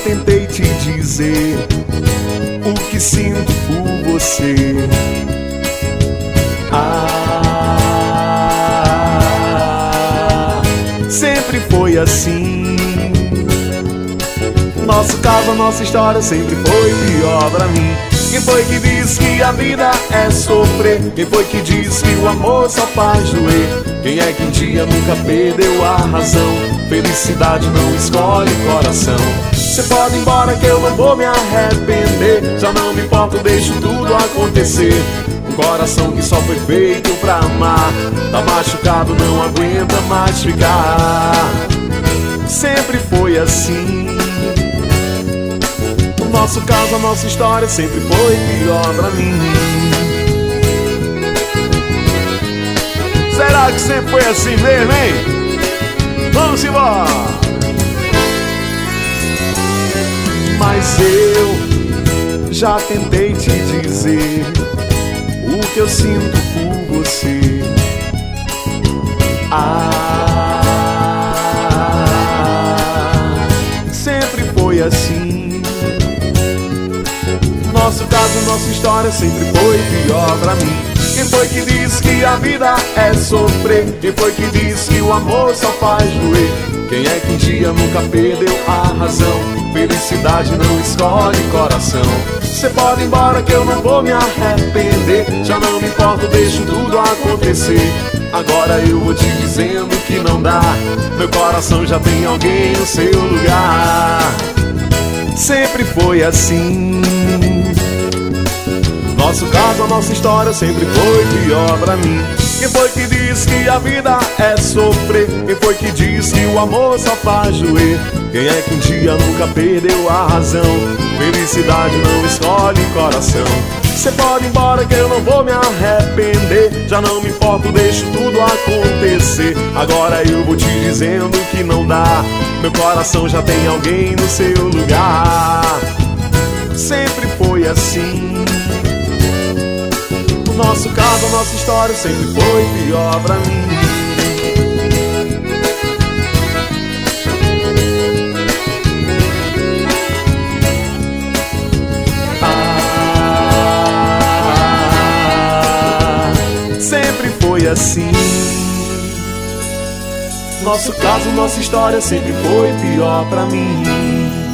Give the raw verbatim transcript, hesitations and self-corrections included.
tentei te dizer o que sinto por você. Ah, sempre foi assim. Nosso caso, a nossa história sempre foi pior pra mim. Quem foi que disse que a vida é sofrer? Quem foi que disse que o amor só faz doer? Quem é que um dia nunca perdeu a razão? Felicidade não escolhe coração. Cê pode ir embora que eu não vou me arrepender. Já não me importo, deixo tudo acontecer. Um coração que só foi feito pra amar tá machucado, não aguenta mais ficar. Sempre foi assim. O nosso caso, a nossa história sempre foi pior pra mim. Será que sempre foi assim mesmo, hein? Vamos embora! Mas eu já tentei te dizer o que eu sinto por você. Ah, sempre foi assim. Nosso caso, nossa história sempre foi pior pra mim. Quem foi que disse que a vida é sofrer? Quem foi que disse que o amor só faz doer? Quem é que um dia nunca perdeu a razão? Felicidade não escolhe coração. Cê pode ir embora que eu não vou me arrepender. Já não me importo, deixo tudo acontecer. Agora eu vou te dizendo que não dá. Meu coração já tem alguém no seu lugar. Sempre foi assim. Nosso caso, a nossa história sempre foi pior pra mim. Quem foi que disse que a vida é sofrer? Quem foi que disse que o amor só faz doer? Quem é que um dia nunca perdeu a razão? Felicidade não escolhe coração. Cê pode ir embora que eu não vou me arrepender. Já não me importo, deixo tudo acontecer. Agora eu vou te dizendo que não dá. Meu coração já tem alguém no seu lugar. Sempre foi assim. Nosso caso, a nossa história sempre foi pior pra mim. Ah, sempre foi assim. Nosso caso, nossa história sempre foi pior pra mim.